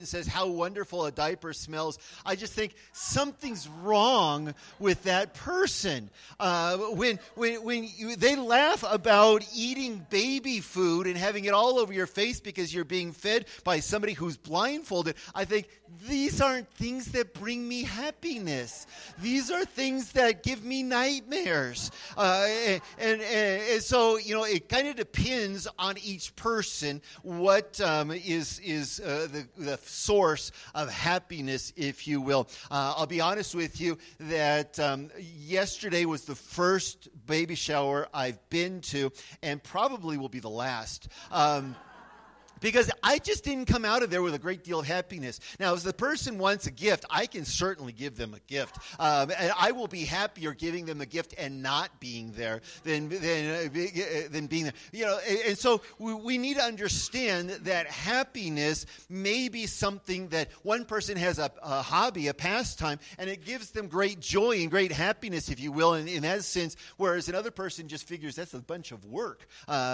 says how wonderful a diaper smells, I just think something's wrong with that person. When they laugh about eating baby food and having it all over your face because you're being fed by somebody who's blindfolded, I think these aren't things that bring me happiness. These are things that give me nightmares. And so, it kind of depends on each person what is the source of happiness, if you will. I'll be honest with you that yesterday was the first baby shower I've been to, and probably will be the last. Because I just didn't come out of there with a great deal of happiness. Now, if the person wants a gift, I can certainly give them a gift. And I will be happier giving them a gift and not being there than being there. And so we need to understand that happiness may be something that one person has a hobby, a pastime, and it gives them great joy and great happiness, if you will, in that sense, whereas another person just figures that's a bunch of work,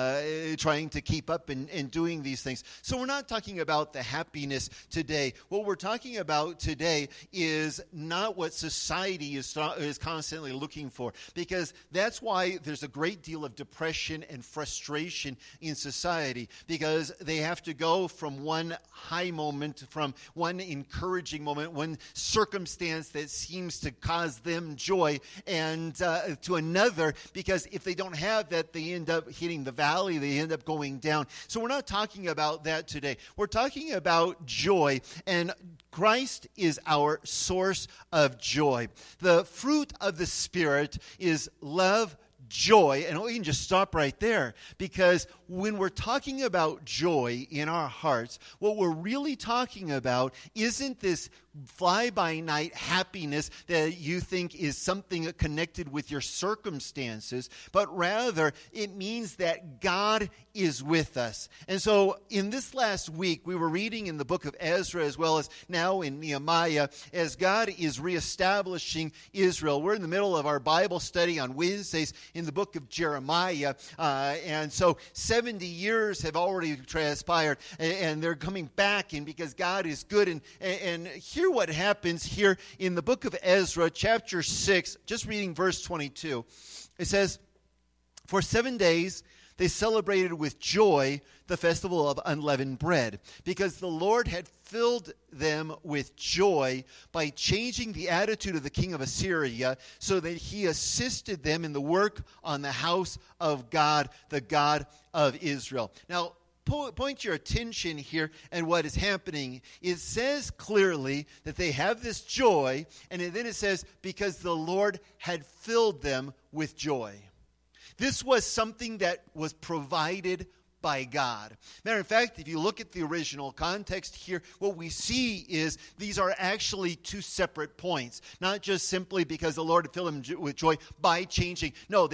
trying to keep up and doing these things. So we're not talking about the happiness today. What we're talking about today is not what society is constantly looking for, because that's why there's a great deal of depression and frustration in society, because they have to go from one high moment, from one encouraging moment, one circumstance that seems to cause them joy, and to another, because if they don't have that, they end up hitting the valley, they end up going down. So we're not talking about that today. We're talking about joy, and Christ is our source of joy. The fruit of the Spirit is love, joy, and we can just stop right there, because when we're talking about joy in our hearts, what we're really talking about isn't this fly-by-night happiness that you think is something connected with your circumstances, but rather it means that God is with us. And so in this last week, we were reading in the book of Ezra as well as now in Nehemiah, as God is reestablishing Israel. We're in the middle of our Bible study on Wednesdays in the book of Jeremiah, and so 70 years have already transpired, and they're coming back, and because God is good, and hear what happens here in the book of Ezra, chapter 6, just reading verse 22. It says, "For 7 days they celebrated with joy the festival of unleavened bread, because the Lord had filled them with joy by changing the attitude of the king of Assyria, so that he assisted them in the work on the house of God, the God of Israel." Now, point your attention here and what is happening. It says clearly that they have this joy, and then it says, because the Lord had filled them with joy. This was something that was provided by God. Matter of fact, if you look at the original context here, what we see is these are actually two separate points. Not just simply because the Lord had filled them with joy by changing. No,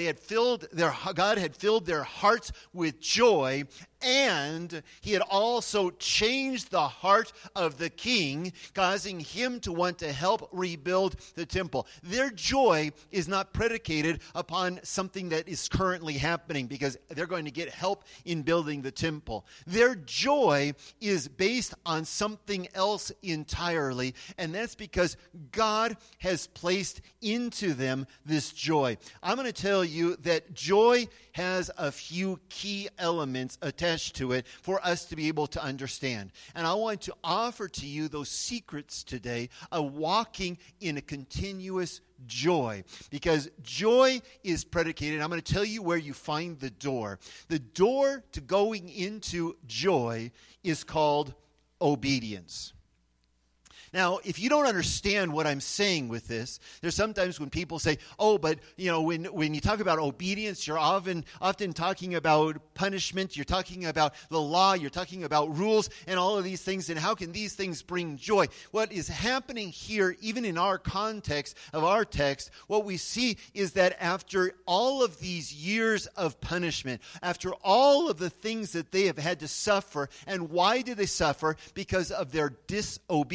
God had filled their hearts with joy, and he had also changed the heart of the king, causing him to want to help rebuild the temple. Their joy is not predicated upon something that is currently happening, because they're going to get help in building the temple. Their joy is based on something else entirely, and that's because God has placed into them this joy. I'm going to tell you that joy has a few key elements attached to it for us to be able to understand. And I want to offer to you those secrets today of walking in a continuous joy, because joy is predicated. I'm going to tell you where you find the door. The door to going into joy is called obedience. Now, if you don't understand what I'm saying with this, there's sometimes when people say, oh, but, when you talk about obedience, you're often talking about punishment, you're talking about the law, you're talking about rules and all of these things, and how can these things bring joy? What is happening here, even in our context of our text, what we see is that after all of these years of punishment, after all of the things that they have had to suffer, and why did they suffer? Because of their disobedience.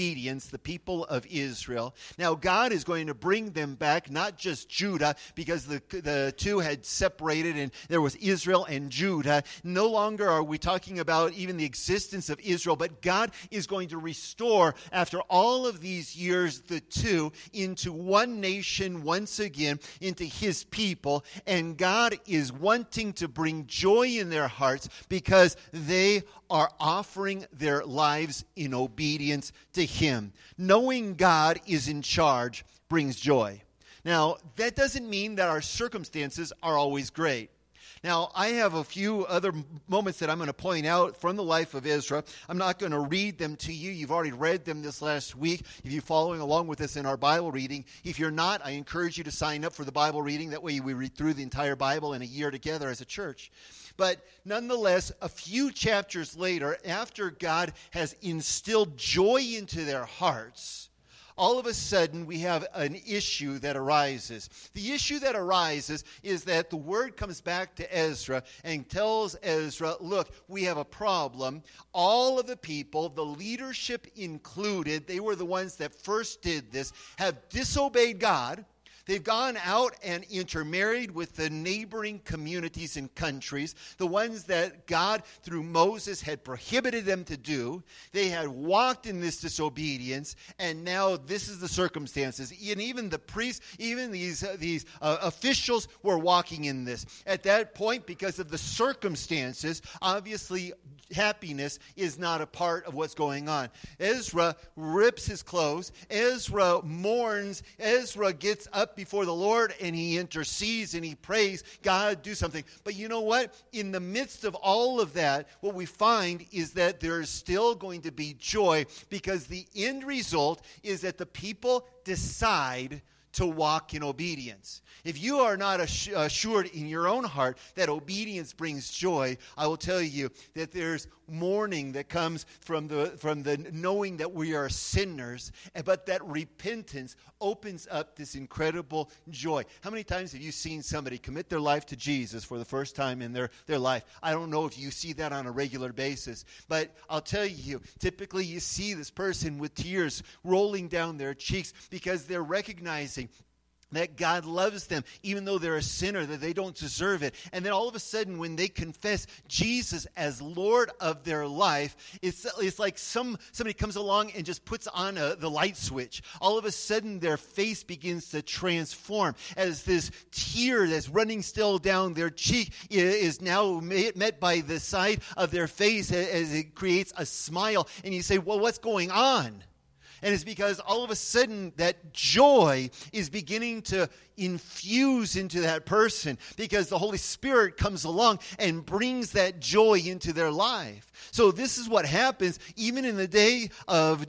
against the people of Israel. Now God is going to bring them back, not just Judah, because the two had separated and there was Israel and Judah. No longer are we talking about even the existence of Israel, but God is going to restore, after all of these years, the two into one nation once again, into his people. And God is wanting to bring joy in their hearts because they are offering their lives in obedience to him. Knowing God is in charge brings joy. Now, that doesn't mean that our circumstances are always great. Now, I have a few other moments that I'm going to point out from the life of Ezra. I'm not going to read them to you. You've already read them this last week. If you're following along with us in our Bible reading. If you're not, I encourage you to sign up for the Bible reading. That way we read through the entire Bible in a year together as a church. But nonetheless, a few chapters later, after God has instilled joy into their hearts, all of a sudden we have an issue that arises. The issue that arises is that the word comes back to Ezra and tells Ezra, look, we have a problem. All of the people, the leadership included, they were the ones that first did this, have disobeyed God. They've gone out and intermarried with the neighboring communities and countries, the ones that God, through Moses, had prohibited them to do. They had walked in this disobedience, and now this is the circumstances. And even the priests, even these officials were walking in this. At that point, because of the circumstances, obviously happiness is not a part of what's going on. Ezra rips his clothes. Ezra mourns. Ezra gets up before the Lord and he intercedes and he prays, God, do something. But you know what? In the midst of all of that, what we find is that there is still going to be joy, because the end result is that the people decide to walk in obedience. If you are not assured in your own heart that obedience brings joy, I will tell you that there's mourning that comes from the knowing that we are sinners, but that repentance opens up this incredible joy. How many times have you seen somebody commit their life to Jesus for the first time in their life? I don't know if you see that on a regular basis, but I'll tell you, typically you see this person with tears rolling down their cheeks because they're recognizing that God loves them, even though they're a sinner, that they don't deserve it. And then all of a sudden, when they confess Jesus as Lord of their life, it's like somebody comes along and just puts on the light switch. All of a sudden, their face begins to transform as this tear that's running still down their cheek is now met by the side of their face as it creates a smile. And you say, well, what's going on? And it's because all of a sudden that joy is beginning to infuse into that person, because the Holy Spirit comes along and brings that joy into their life. So this is what happens even in the day of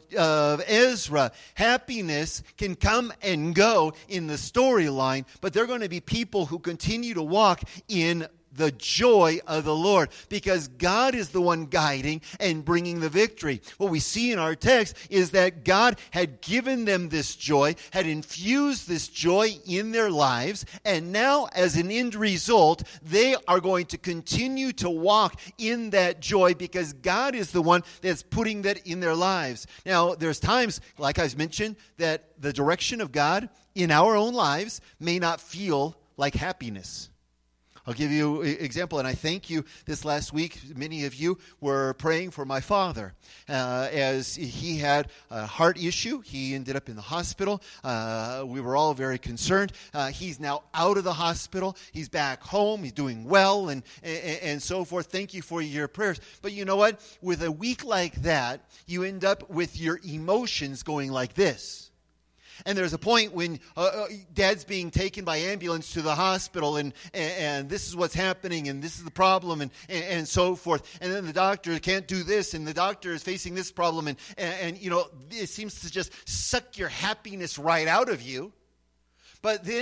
Ezra. Happiness can come and go in the storyline, but they're going to be people who continue to walk in the joy of the Lord, because God is the one guiding and bringing the victory. What we see in our text is that God had given them this joy, had infused this joy in their lives, and now as an end result, they are going to continue to walk in that joy because God is the one that's putting that in their lives. Now, there's times, like I've mentioned, that the direction of God in our own lives may not feel like happiness. I'll give you an example, and I thank you. This last week, many of you were praying for my father as he had a heart issue. He ended up in the hospital. We were all very concerned. He's now out of the hospital. He's back home. He's doing well and so forth. Thank you for your prayers. But you know what? With a week like that, you end up with your emotions going like this. And there's a point when Dad's being taken by ambulance to the hospital, and this is what's happening, and this is the problem, and so forth. And then the doctor can't do this, and the doctor is facing this problem, and you know, it seems to just suck your happiness right out of you. But then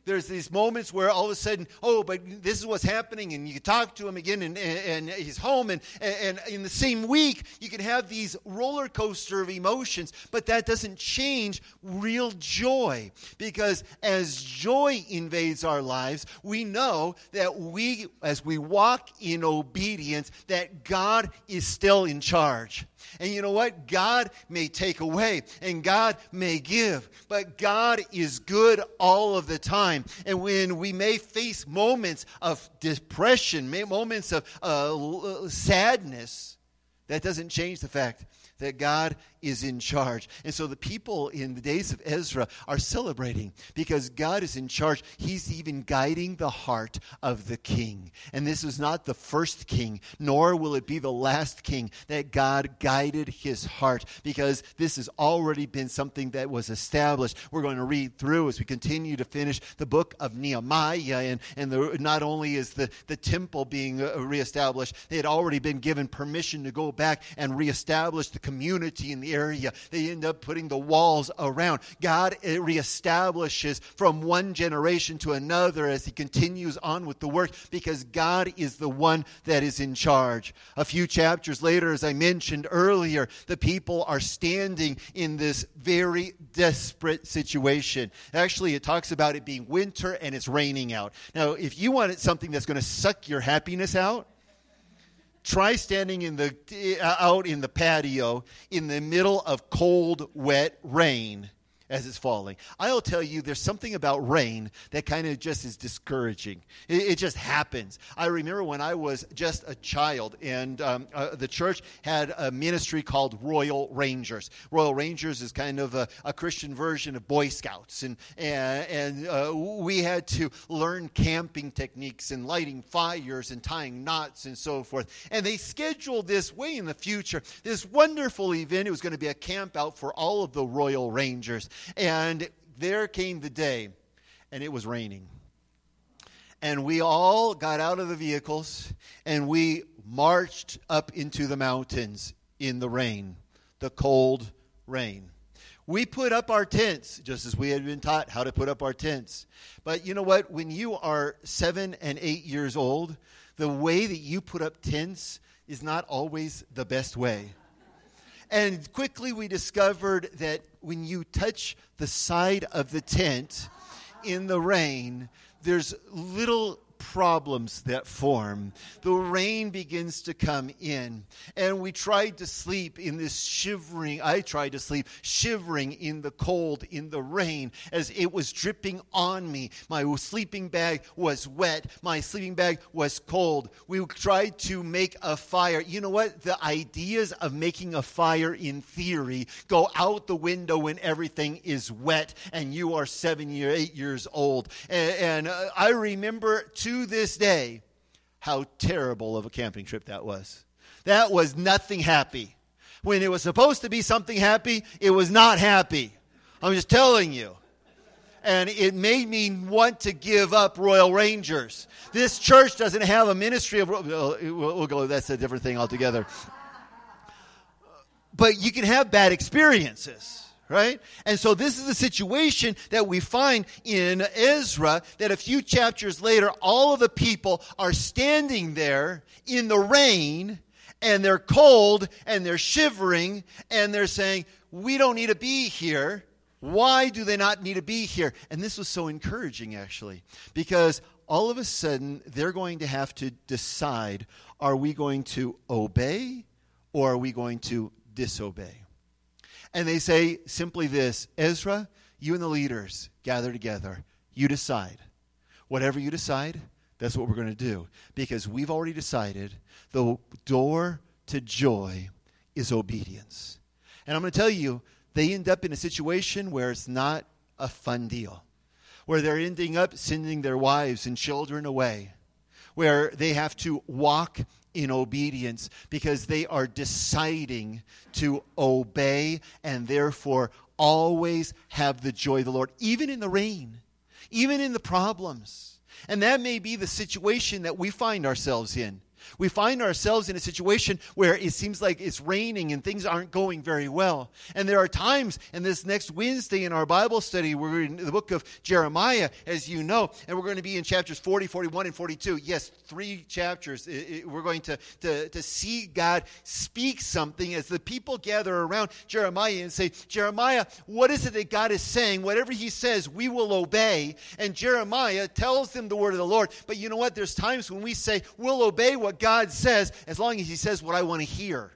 there's these moments where all of a sudden, but this is what's happening, and you can talk to him again, and he's home, and in the same week, you can have these roller coaster of emotions, but that doesn't change real joy, because as joy invades our lives, we know that as we walk in obedience, that God is still in charge. And you know what? God may take away, and God may give, but God is good all of the time. And when we may face moments of depression, moments of sadness, that doesn't change the fact that God is in charge. And so the people in the days of Ezra are celebrating because God is in charge. He's even guiding the heart of the king. And this is not the first king, nor will it be the last king that God guided his heart, because this has already been something that was established. We're going to read through as we continue to finish the book of Nehemiah, and not only is the temple being reestablished, they had already been given permission to go back and reestablish the community in the area. They end up putting the walls around. God reestablishes from one generation to another as he continues on with the work, because God is the one that is in charge. A few chapters later, as I mentioned earlier, the people are standing in this very desperate situation. Actually, it talks about it being winter and it's raining out. Now, if you wanted something that's going to suck your happiness out, try standing out in the patio in the middle of cold, wet rain as it's falling. I'll tell you, there's something about rain that kind of just is discouraging. It just happens. I remember when I was just a child, and the church had a ministry called Royal Rangers. Royal Rangers is kind of a Christian version of Boy Scouts, and we had to learn camping techniques and lighting fires and tying knots and so forth. And they scheduled this way in the future, this wonderful event. It was going to be a camp out for all of the Royal Rangers. And there came the day, and it was raining. And we all got out of the vehicles, and we marched up into the mountains in the rain, the cold rain. We put up our tents, just as we had been taught how to put up our tents. But you know what? When you are 7 and 8 years old, the way that you put up tents is not always the best way. And quickly we discovered that when you touch the side of the tent in the rain, there's little problems that form. The rain begins to come in, and we tried to sleep in this I tried to sleep shivering in the cold, in the rain, as it was dripping on me. My sleeping bag was wet. My sleeping bag was cold. We tried to make a fire. You know what? The ideas of making a fire in theory go out the window when everything is wet and you are 8 years old. And I remember to this day how terrible of a camping trip that was. That was nothing happy. When it was supposed to be something happy, it was not happy. I'm just telling you. And it made me want to give up Royal Rangers. This church doesn't have a ministry of... We'll go, that's a different thing altogether. But you can have bad experiences. Right? And so this is the situation that we find in Ezra, that a few chapters later, all of the people are standing there in the rain, and they're cold, and they're shivering, and they're saying, we don't need to be here. Why do they not need to be here? And this was so encouraging, actually, because all of a sudden, they're going to have to decide, are we going to obey, or are we going to disobey? And they say simply this: Ezra, you and the leaders gather together. You decide. Whatever you decide, that's what we're going to do. Because we've already decided the door to joy is obedience. And I'm going to tell you, they end up in a situation where it's not a fun deal. Where they're ending up sending their wives and children away. Where they have to walk in obedience because they are deciding to obey and therefore always have the joy of the Lord, even in the rain, even in the problems. And that may be the situation that we find ourselves in. We find ourselves in a situation where it seems like it's raining and things aren't going very well. And there are times, and this next Wednesday in our Bible study, we're in the book of Jeremiah, as you know, and we're going to be in chapters 40, 41, and 42. Yes, 3 chapters. We're going to see God speak something as the people gather around Jeremiah and say, Jeremiah, what is it that God is saying? Whatever he says, we will obey. And Jeremiah tells them the word of the Lord. But you know what? There's times when we say, we'll obey what God says as long as he says what I want to hear.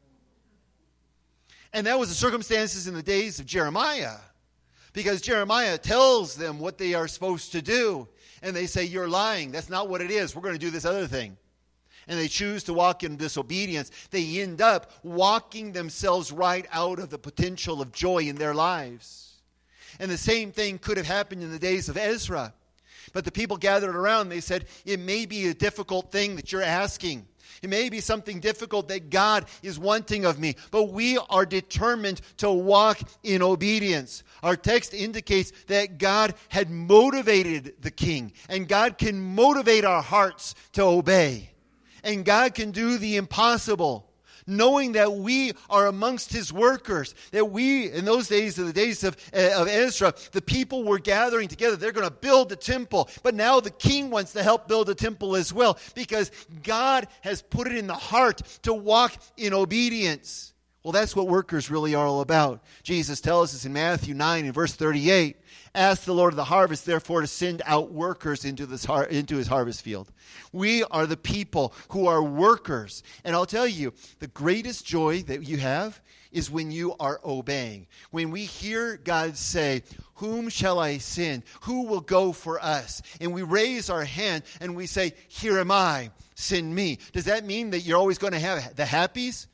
And that was the circumstances in the days of Jeremiah. Because Jeremiah tells them what they are supposed to do. And they say, you're lying. That's not what it is. We're going to do this other thing. And they choose to walk in disobedience. They end up walking themselves right out of the potential of joy in their lives. And the same thing could have happened in the days of Ezra. But the people gathered around, they said, it may be a difficult thing that you're asking. It may be something difficult that God is wanting of me, but we are determined to walk in obedience. Our text indicates that God had motivated the king, and God can motivate our hearts to obey. And God can do the impossible, knowing that we are amongst his workers, that we, in those days, the days of Ezra, the people were gathering together. They're going to build the temple. But now the king wants to help build the temple as well, because God has put it in the heart to walk in obedience. Well, that's what workers really are all about. Jesus tells us in Matthew 9 and verse 38, ask the Lord of the harvest, therefore, to send out workers into his harvest field. We are the people who are workers. And I'll tell you, the greatest joy that you have is when you are obeying. When we hear God say, whom shall I send? Who will go for us? And we raise our hand and we say, here am I, send me. Does that mean that you're always going to have the happies?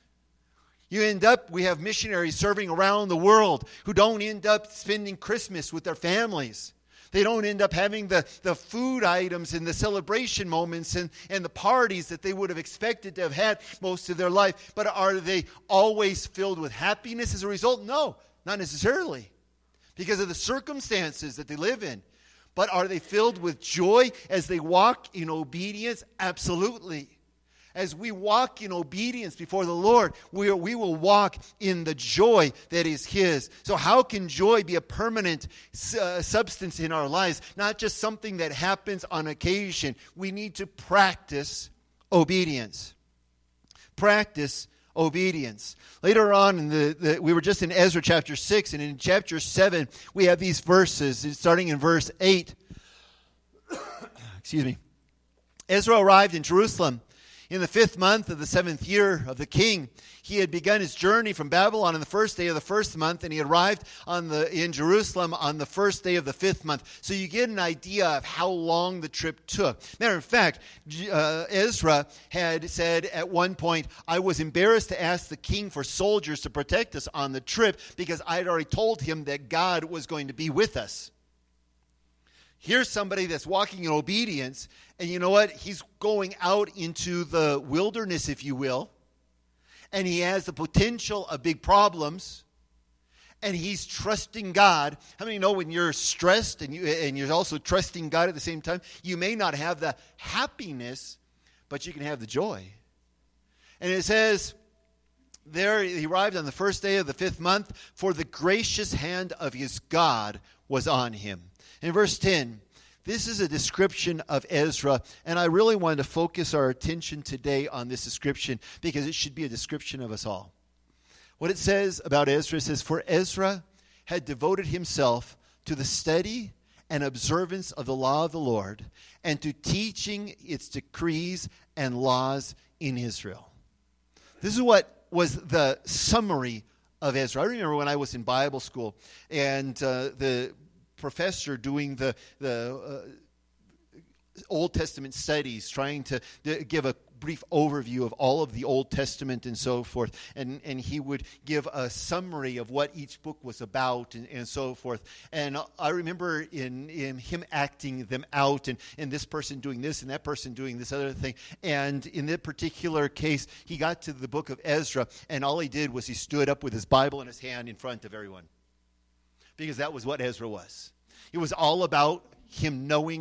We have missionaries serving around the world who don't end up spending Christmas with their families. They don't end up having the food items and the celebration moments and the parties that they would have expected to have had most of their life. But are they always filled with happiness as a result? No, not necessarily, because of the circumstances that they live in. But are they filled with joy as they walk in obedience? Absolutely. As we walk in obedience before the Lord, we will walk in the joy that is his. So how can joy be a permanent substance in our lives? Not just something that happens on occasion. We need to practice obedience. Practice obedience. Later on, we were just in Ezra chapter 6, and in chapter 7, we have these verses, starting in verse 8. Excuse me. Ezra arrived in Jerusalem in the 5th month of the 7th year of the king. He had begun his journey from Babylon on the 1st day of the 1st month, and he arrived in Jerusalem on the 1st day of the 5th month. So you get an idea of how long the trip took. Matter of fact, Ezra had said at one point, I was embarrassed to ask the king for soldiers to protect us on the trip because I had already told him that God was going to be with us. Here's somebody that's walking in obedience, and you know what? He's going out into the wilderness, if you will, and he has the potential of big problems, and he's trusting God. How many know when you're stressed and you're also trusting God at the same time, you may not have the happiness, but you can have the joy. And it says, there he arrived on the 1st day of the 5th month, for the gracious hand of his God was on him. In verse 10, this is a description of Ezra, and I really wanted to focus our attention today on this description because it should be a description of us all. What it says about Ezra, it says, for Ezra had devoted himself to the study and observance of the law of the Lord and to teaching its decrees and laws in Israel. This is what was the summary of Ezra. I remember when I was in Bible school and the professor doing the Old Testament studies, trying to give a brief overview of all of the Old Testament and so forth. And he would give a summary of what each book was about and so forth. And I remember in him acting them out and this person doing this and that person doing this other thing. And in that particular case, he got to the book of Ezra, and all he did was he stood up with his Bible in his hand in front of everyone. Because that was what Ezra was. It was all about him knowing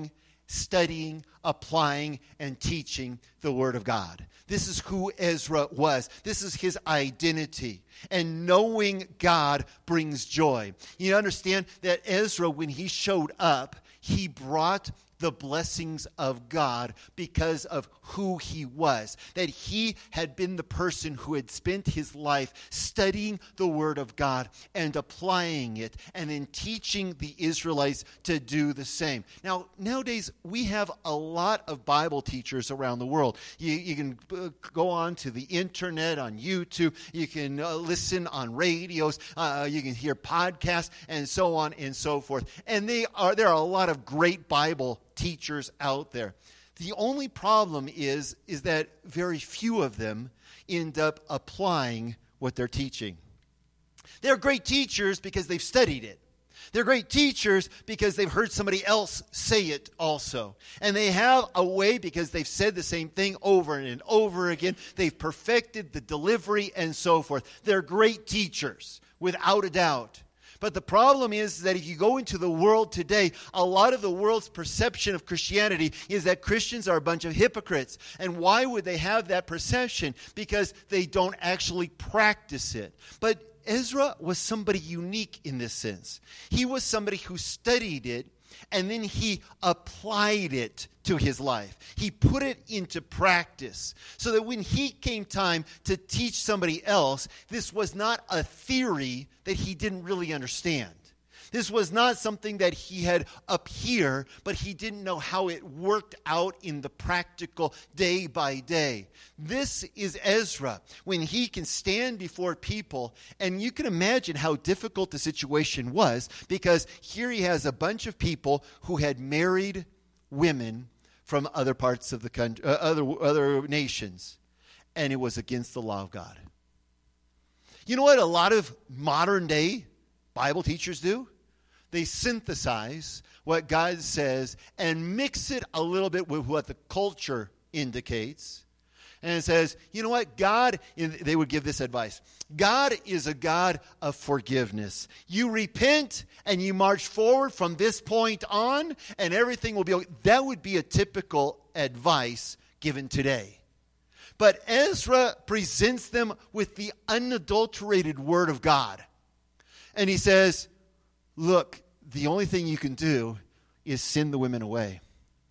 studying, applying, and teaching the Word of God. This is who Ezra was. This is his identity. And knowing God brings joy. You understand that Ezra, when he showed up, he brought the blessings of God because of who he was. That he had been the person who had spent his life studying the Word of God and applying it and then teaching the Israelites to do the same. Now, nowadays, we have a lot of Bible teachers around the world. You can go on to the internet, on YouTube. You can listen on radios. You can hear podcasts and so on and so forth. And there are a lot of great Bible teachers out there. The only problem is that very few of them end up applying what they're teaching. They're great teachers because they've studied it. They're great teachers because they've heard somebody else say it also. And they have a way because they've said the same thing over and over again. They've perfected the delivery and so forth. They're great teachers, without a doubt. But the problem is that if you go into the world today, a lot of the world's perception of Christianity is that Christians are a bunch of hypocrites. And why would they have that perception? Because they don't actually practice it. But Ezra was somebody unique in this sense. He was somebody who studied it, and then he applied it to his life. He put it into practice so that when he came time to teach somebody else, this was not a theory that he didn't really understand. This was not something that he had up here, but he didn't know how it worked out in the practical day by day. This is Ezra, when he can stand before people, and you can imagine how difficult the situation was, because here he has a bunch of people who had married women from other parts of the country, other nations, and it was against the law of God. You know what a lot of modern day Bible teachers do? They synthesize what God says and mix it a little bit with what the culture indicates. And it says, you know what, God, they would give this advice. God is a God of forgiveness. You repent and you march forward from this point on and everything will be okay. That would be a typical advice given today. But Ezra presents them with the unadulterated Word of God. And he says, look, the only thing you can do is send the women away.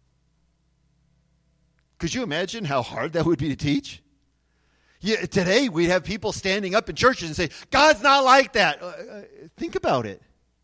Could you imagine how hard that would be to teach? Yeah, today we'd have people standing up in churches and say, God's not like that. Think about it.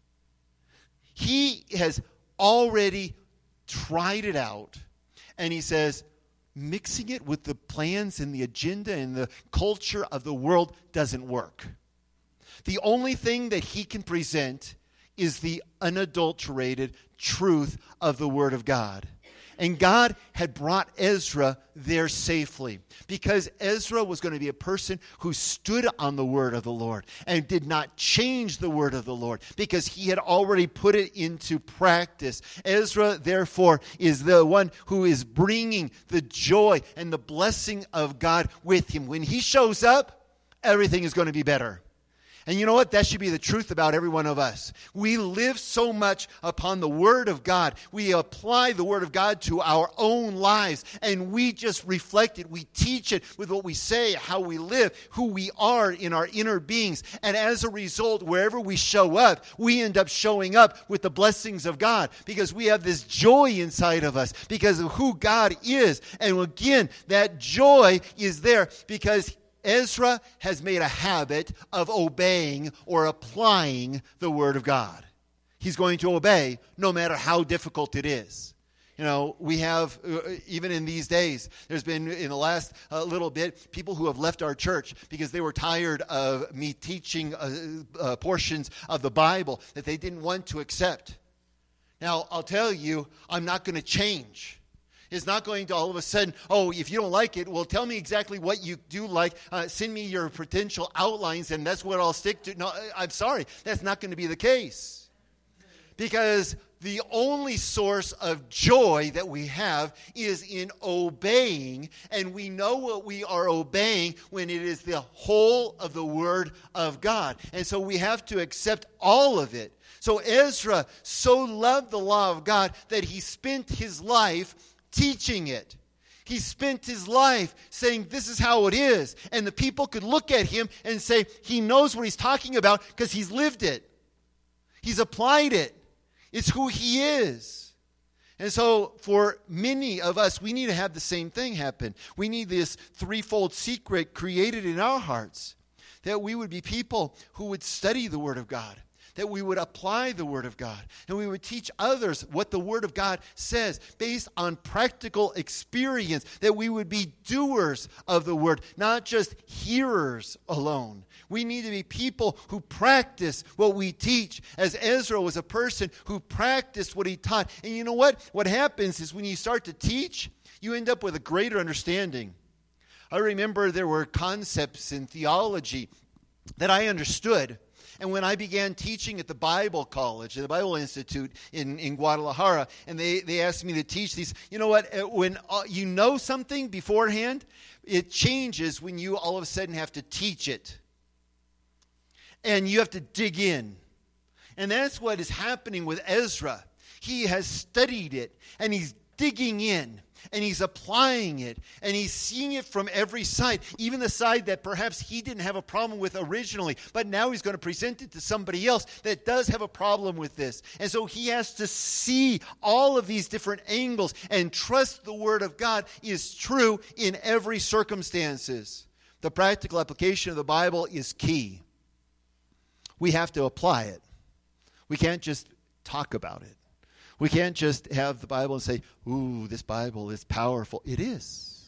He has already tried it out, and he says, mixing it with the plans and the agenda and the culture of the world doesn't work. The only thing that he can present is the unadulterated truth of the Word of God. And God had brought Ezra there safely because Ezra was going to be a person who stood on the Word of the Lord and did not change the Word of the Lord because he had already put it into practice. Ezra, therefore, is the one who is bringing the joy and the blessing of God with him. When he shows up, everything is going to be better. And you know what? That should be the truth about every one of us. We live so much upon the Word of God. We apply the Word of God to our own lives, and we just reflect it. We teach it with what we say, how we live, who we are in our inner beings. And as a result, wherever we show up, we end up showing up with the blessings of God because we have this joy inside of us because of who God is. And again, that joy is there because Ezra has made a habit of obeying or applying the Word of God. He's going to obey no matter how difficult it is. You know, we have, even in these days, there's been in the last little bit, people who have left our church because they were tired of me teaching portions of the Bible that they didn't want to accept. Now, I'll tell you, I'm not going to change. It's not going to all of a sudden, oh, if you don't like it, well, tell me exactly what you do like. Send me your potential outlines, and that's what I'll stick to. No, I'm sorry. That's not going to be the case. Because The only source of joy that we have is in obeying, and we know what we are obeying when it is the whole of the Word of God. And so we have to accept all of it. So Ezra so loved the law of God that he spent his life teaching it. He spent his life saying, this is how it is. And the people could look at him and say, he knows what he's talking about because he's lived it. He's applied it. It's who he is. And so for many of us, we need to have the same thing happen. We need this threefold secret created in our hearts, that we would be people who would study the Word of God, that we would apply the Word of God, and we would teach others what the Word of God says based on practical experience, that we would be doers of the Word, not just hearers alone. We need to be people who practice what we teach, as Ezra was a person who practiced what he taught. And you know what? What happens is when you start to teach, you end up with a greater understanding. I remember there were concepts in theology that I understood. And when I began teaching at the Bible College, the Bible Institute in Guadalajara, and they asked me to teach these, you know what, when you know something beforehand, it changes when you all of a sudden have to teach it. And you have to dig in. And that's what is happening with Ezra. He has studied it, and he's digging in. And he's applying it, and he's seeing it from every side, even the side that perhaps he didn't have a problem with originally, but now he's going to present it to somebody else that does have a problem with this. And so he has to see all of these different angles and trust the Word of God is true in every circumstances. The practical application of the Bible is key. We have to apply it. We can't just talk about it. We can't just have the Bible and say, ooh, this Bible is powerful. It is.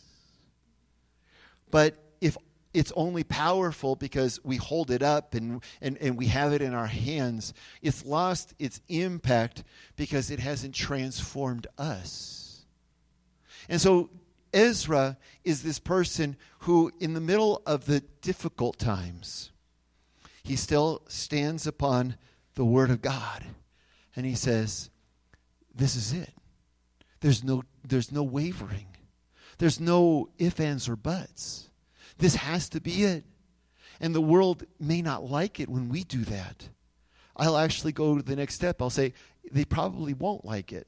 But if it's only powerful because we hold it up and we have it in our hands, it's lost its impact because it hasn't transformed us. And so Ezra is this person who, in the middle of the difficult times, he still stands upon the Word of God. And he says, this is it. There's no wavering. There's no ifs, ands, or buts. This has to be it. And the world may not like it when we do that. I'll actually go to the next step. I'll say, they probably won't like it.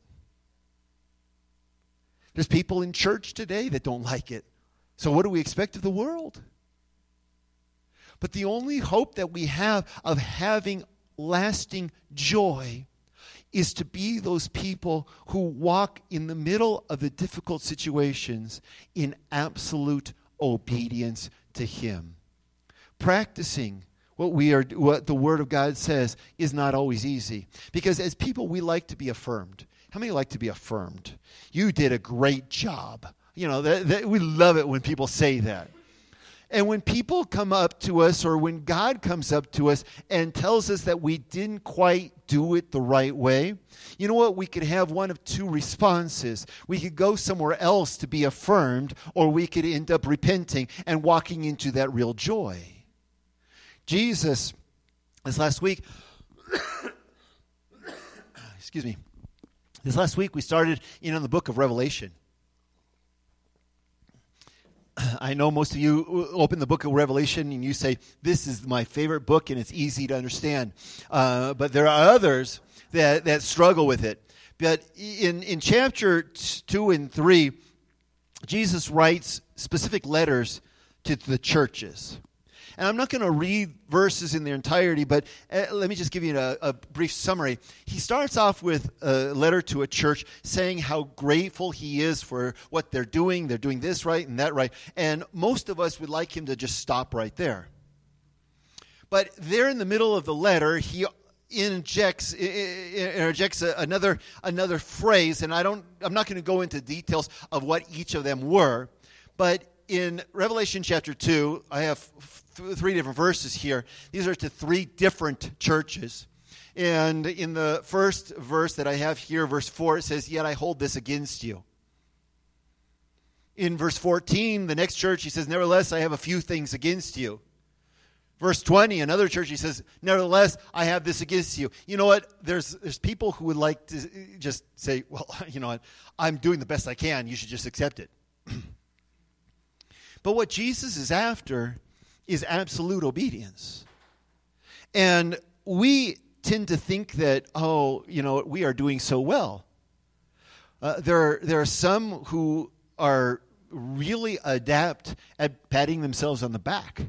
There's people in church today that don't like it. So what do we expect of the world? But the only hope that we have of having lasting joy is to be those people who walk in the middle of the difficult situations in absolute obedience to Him. Practicing what the Word of God says is not always easy. Because as people, we like to be affirmed. How many like to be affirmed? You did a great job. You know, we love it when people say that. And when people come up to us, or when God comes up to us and tells us that we didn't quite do it the right way, you know what? We could have one of two responses. We could go somewhere else to be affirmed, or we could end up repenting and walking into that real joy. Jesus, this last week, excuse me, this last week we started in the book of Revelation. I know most of you open the book of Revelation and you say, this is my favorite book and it's easy to understand. But there are others that struggle with it. But in chapter 2 and 3, Jesus writes specific letters to the churches. And I'm not going to read verses in their entirety, but let me just give you a brief summary. He starts off with a letter to a church saying how grateful he is for what they're doing. They're doing this right and that right. And most of us would like him to just stop right there. But there in the middle of the letter, he interjects another phrase, and I'm not going to go into details of what each of them were, but in Revelation chapter 2, I have 3 different verses here. These are to 3 different churches. And in the first verse that I have here, verse 4, it says, "Yet I hold this against you." In verse 14, the next church, he says, "Nevertheless, I have a few things against you." Verse 20, another church, he says, nevertheless, I have this against you. You know what? There's people who would like to just say, well, you know what? I'm doing the best I can. You should just accept it. But what Jesus is after is absolute obedience. And we tend to think that, we are doing so well. There are some who are really adept at patting themselves on the back.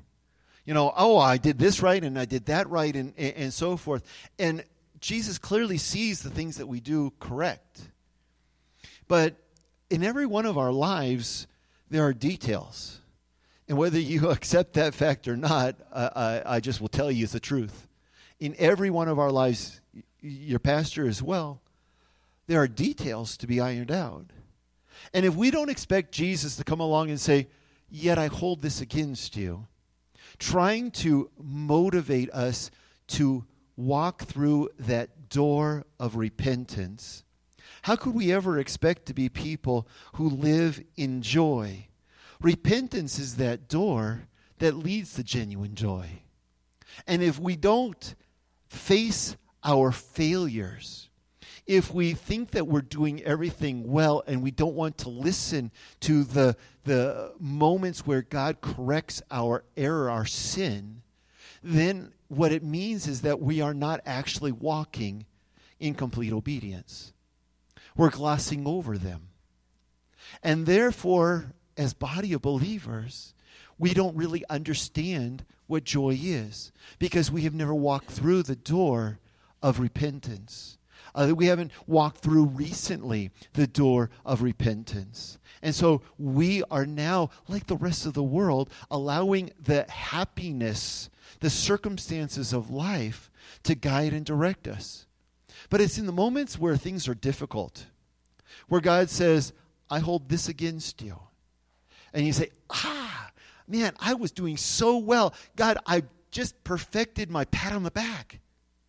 I did this right and I did that right and so forth. And Jesus clearly sees the things that we do correct. But in every one of our lives, there are details. And whether you accept that fact or not, I just will tell you it's the truth. In every one of our lives, your pastor as well, there are details to be ironed out. And if we don't expect Jesus to come along and say, yet I hold this against you, trying to motivate us to walk through that door of repentance, how could we ever expect to be people who live in joy? Repentance is that door that leads to genuine joy. And if we don't face our failures, if we think that we're doing everything well and we don't want to listen to the moments where God corrects our error, our sin, then what it means is that we are not actually walking in complete obedience. We're glossing over them. And therefore, as body of believers, we don't really understand what joy is because we have never walked through the door of repentance. We haven't walked through recently the door of repentance. And so we are now, like the rest of the world, allowing the happiness, the circumstances of life to guide and direct us. But it's in the moments where things are difficult, where God says, I hold this against you. And you say, man, I was doing so well. God, I just perfected my pat on the back.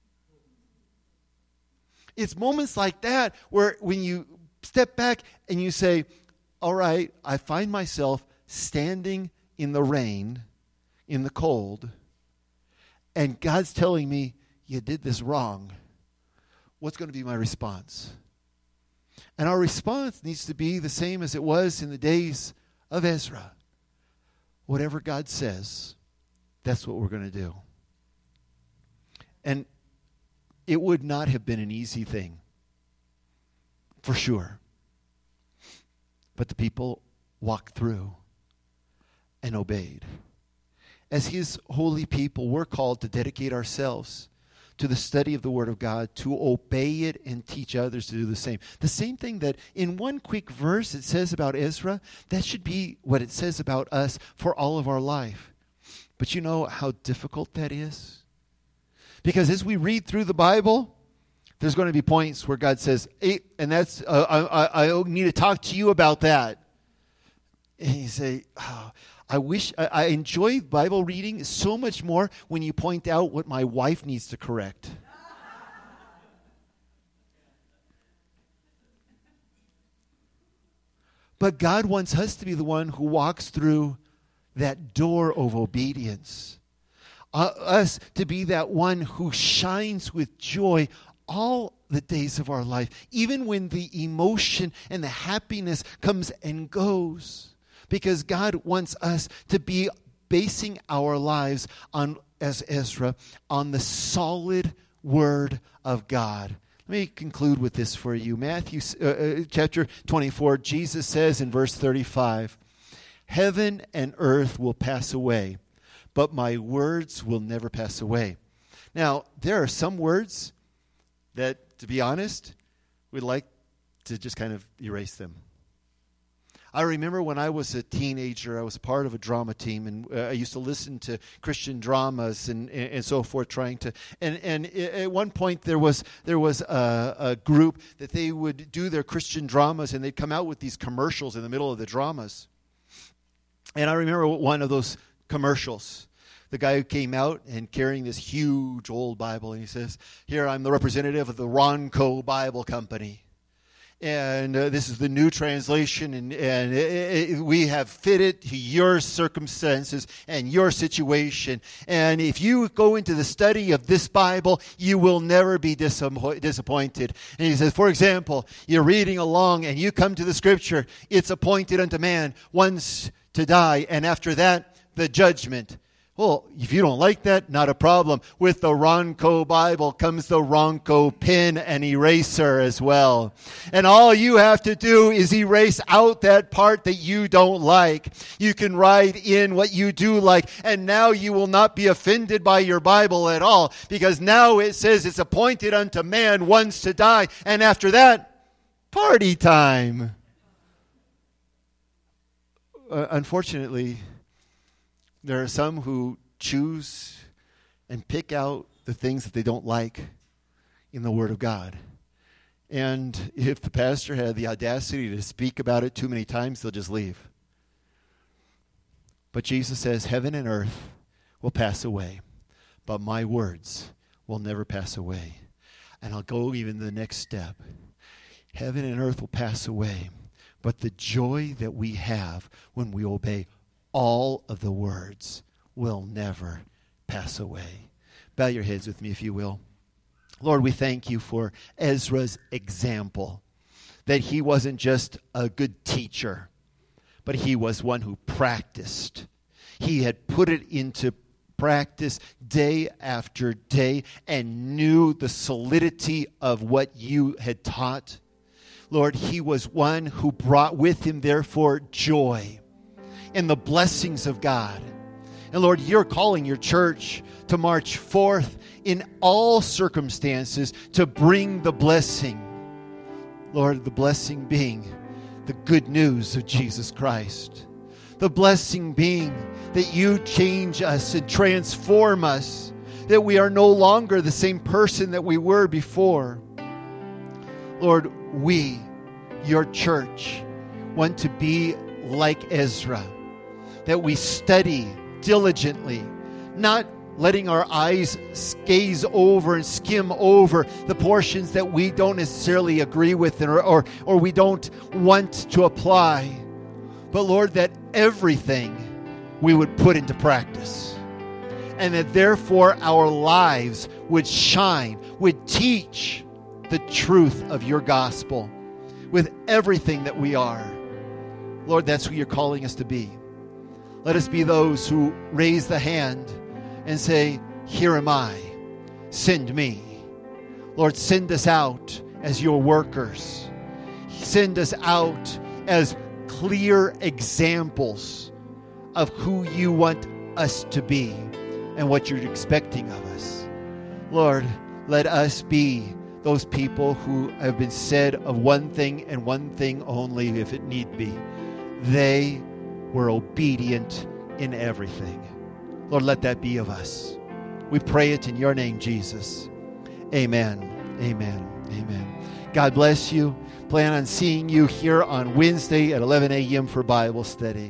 It's moments like that where when you step back and you say, all right, I find myself standing in the rain, in the cold, and God's telling me, you did this wrong. What's going to be my response? And our response needs to be the same as it was in the days of Ezra. Whatever God says, that's what we're going to do. And it would not have been an easy thing, for sure. But the people walked through and obeyed. As His holy people, we're called to dedicate ourselves to the study of the Word of God, to obey it and teach others to do the same. The same thing that in one quick verse it says about Ezra, that should be what it says about us for all of our life. But you know how difficult that is? Because as we read through the Bible, there's going to be points where God says, hey, and that's I need to talk to you about that. And you say, I enjoy Bible reading so much more when you point out what my wife needs to correct. But God wants us to be the one who walks through that door of obedience. Us to be that one who shines with joy all the days of our life, even when the emotion and the happiness comes and goes. Because God wants us to be basing our lives on, as Ezra, on the solid Word of God. Let me conclude with this for you. Matthew chapter 24, Jesus says in verse 35, heaven and earth will pass away, but my words will never pass away. Now, there are some words that, to be honest, we'd like to just kind of erase them. I remember when I was a teenager, I was part of a drama team, and I used to listen to Christian dramas and so forth, trying to. And at one point there was a group that they would do their Christian dramas, and they'd come out with these commercials in the middle of the dramas. And I remember one of those commercials. The guy who came out and carrying this huge old Bible, and he says, "Here, I'm the representative of the Ronco Bible Company." And this is the new translation, and we have fit it to your circumstances and your situation. And if you go into the study of this Bible, you will never be disappointed. And he says, for example, you're reading along and you come to the scripture, it's appointed unto man once to die, and after that, the judgment. Well, if you don't like that, not a problem. With the Ronco Bible comes the Ronco pen and eraser as well. And all you have to do is erase out that part that you don't like. You can write in what you do like, and now you will not be offended by your Bible at all, because now it says it's appointed unto man once to die, and after that, party time. Unfortunately, there are some who choose and pick out the things that they don't like in the Word of God. And if the pastor had the audacity to speak about it too many times, they'll just leave. But Jesus says, heaven and earth will pass away, but my words will never pass away. And I'll go even the next step. Heaven and earth will pass away, but the joy that we have when we obey all of the words will never pass away. Bow your heads with me, if you will. Lord, we thank you for Ezra's example, that he wasn't just a good teacher, but he was one who practiced. He had put it into practice day after day and knew the solidity of what you had taught. Lord, he was one who brought with him, therefore, joy in the blessings of God. And Lord, you're calling your church to march forth in all circumstances to bring the blessing. Lord, the blessing being the good news of Jesus Christ. The blessing being that you change us and transform us, that we are no longer the same person that we were before. Lord, we, your church, want to be like Ezra, that we study diligently, not letting our eyes gaze over and skim over the portions that we don't necessarily agree with or we don't want to apply. But Lord, that everything we would put into practice, and that therefore our lives would shine, would teach the truth of your gospel with everything that we are. Lord, that's who you're calling us to be. Let us be those who raise the hand and say, here am I, send me. Lord, send us out as your workers. Send us out as clear examples of who you want us to be and what you're expecting of us. Lord, let us be those people who have been said of one thing and one thing only, if it need be. They were obedient in everything. Lord, let that be of us. We pray it in your name, Jesus. Amen. Amen. Amen. God bless you. Plan on seeing you here on Wednesday at 11 a.m. for Bible study.